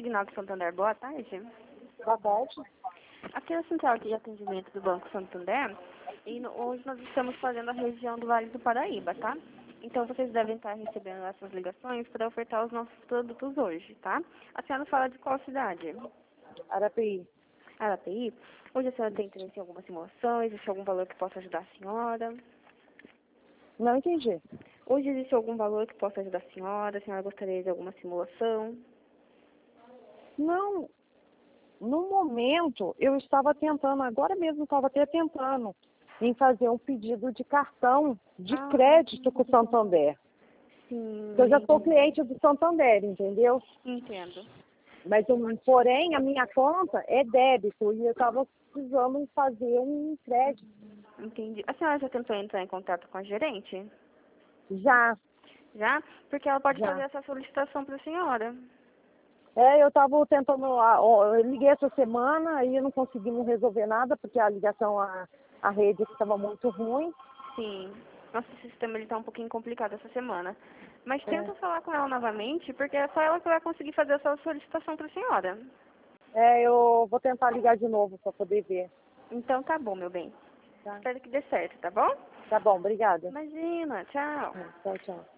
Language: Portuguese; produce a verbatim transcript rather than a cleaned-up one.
Signal do Santander, boa tarde. Boa tarde. Aqui é a central de atendimento do Banco Santander e no, hoje nós estamos fazendo a região do Vale do Paraíba, tá? Então vocês devem estar recebendo essas ligações para ofertar os nossos produtos hoje, tá? A senhora fala de qual cidade? Arapi. Arapi. Hoje a senhora tem interesse em alguma simulação? Existe algum valor que possa ajudar a senhora? Não entendi. Hoje existe algum valor que possa ajudar a senhora? A senhora gostaria de alguma simulação? Não, no momento eu estava tentando, agora mesmo estava até tentando em fazer um pedido de cartão de Ah, crédito com o Santander. sim. Eu já sou cliente do Santander, entendeu? Entendo. Mas, um, porém, a minha conta é débito e eu estava precisando fazer um crédito. Entendi. A senhora já tentou entrar em contato com a gerente? Já, Já? Porque ela pode já. fazer essa solicitação para a senhora. É, eu estava tentando, ah, ó, eu liguei essa semana e não conseguimos resolver nada, porque a ligação, a, a rede estava muito ruim. Sim. Nosso sistema está um pouquinho complicado essa semana. Mas É. tenta falar com ela novamente, porque é só ela que vai conseguir fazer essa solicitação para a senhora. É, eu vou tentar ligar de novo para poder ver. Então tá bom, meu bem. Tá, Espero que dê certo, tá bom? tá bom, obrigada. Imagina, tchau. Tchau, tchau.